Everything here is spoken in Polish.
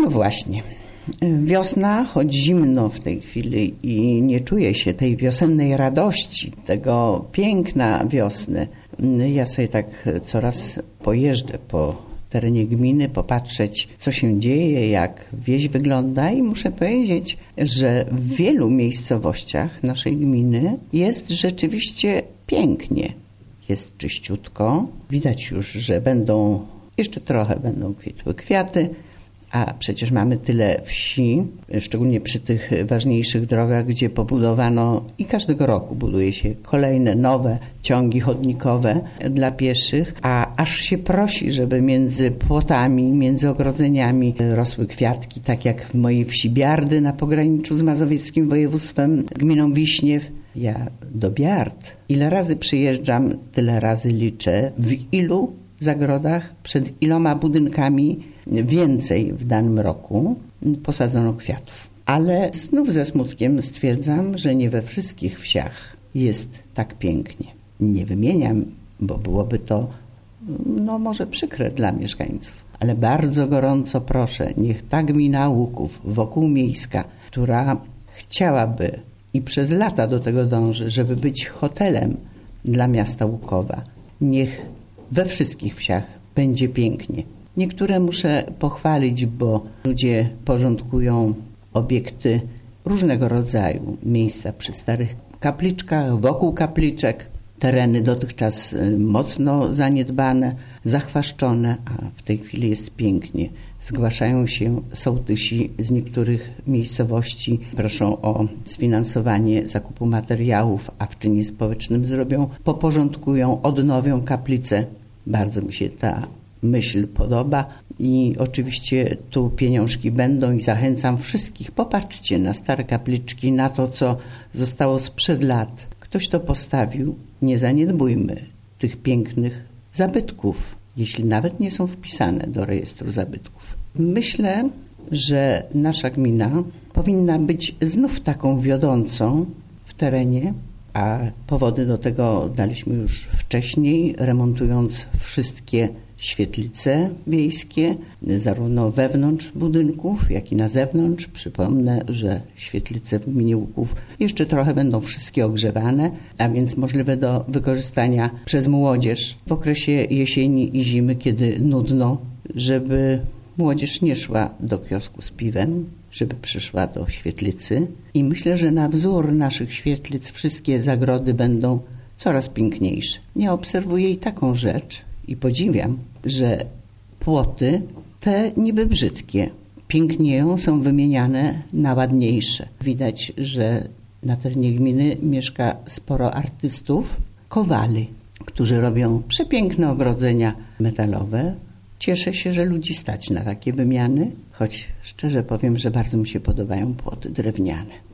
No właśnie. Wiosna, choć zimno w tej chwili i nie czuje się tej wiosennej radości, tego piękna wiosny. Ja sobie tak coraz pojeżdżę po terenie gminy, popatrzeć, co się dzieje, jak wieś wygląda i muszę powiedzieć, że w wielu miejscowościach naszej gminy jest rzeczywiście pięknie. Jest czyściutko. Widać już, że jeszcze trochę będą kwitły kwiaty, a przecież mamy tyle wsi, szczególnie przy tych ważniejszych drogach, gdzie pobudowano i każdego roku buduje się kolejne nowe ciągi chodnikowe dla pieszych, a aż się prosi, żeby między płotami, między ogrodzeniami rosły kwiatki, tak jak w mojej wsi Biardy na pograniczu z mazowieckim województwem, gminą Wiśniew. Ja do Biard ile razy przyjeżdżam, tyle razy liczę, w ilu zagrodach, przed iloma budynkami więcej w danym roku posadzono kwiatów. Ale znów ze smutkiem stwierdzam, że nie we wszystkich wsiach jest tak pięknie. Nie wymieniam, bo byłoby to może przykre dla mieszkańców. Ale bardzo gorąco proszę, niech ta gmina Łuków, wokółmiejska, która chciałaby i przez lata do tego dąży, żeby być hotelem dla miasta Łukowa, niech we wszystkich wsiach będzie pięknie. Niektóre muszę pochwalić, bo ludzie porządkują obiekty różnego rodzaju. Miejsca przy starych kapliczkach, wokół kapliczek, tereny dotychczas mocno zaniedbane, zachwaszczone, a w tej chwili jest pięknie. Zgłaszają się sołtysi z niektórych miejscowości, proszą o sfinansowanie zakupu materiałów, a w czynie społecznym poporządkują, odnowią kaplicę. Bardzo mi się ta myśl podoba i oczywiście tu pieniążki będą i zachęcam wszystkich. Popatrzcie na stare kapliczki, na to, co zostało sprzed lat. Ktoś to postawił, nie zaniedbujmy tych pięknych zabytków, jeśli nawet nie są wpisane do rejestru zabytków. Myślę, że nasza gmina powinna być znów taką wiodącą w terenie, a powody do tego daliśmy już wcześniej, remontując wszystkie świetlice wiejskie, zarówno wewnątrz budynków, jak i na zewnątrz. Przypomnę, że świetlice w gminie Łuków jeszcze trochę będą wszystkie ogrzewane, a więc możliwe do wykorzystania przez młodzież w okresie jesieni i zimy, kiedy nudno, żeby młodzież nie szła do kiosku z piwem, żeby przyszła do świetlicy. I myślę, że na wzór naszych świetlic wszystkie zagrody będą coraz piękniejsze. Ja obserwuję i taką rzecz i podziwiam, że płoty te niby brzydkie pięknieją, są wymieniane na ładniejsze. Widać, że na terenie gminy mieszka sporo artystów, kowali, którzy robią przepiękne ogrodzenia metalowe. Cieszę się, że ludzi stać na takie wymiany, choć szczerze powiem, że bardzo mi się podobają płoty drewniane.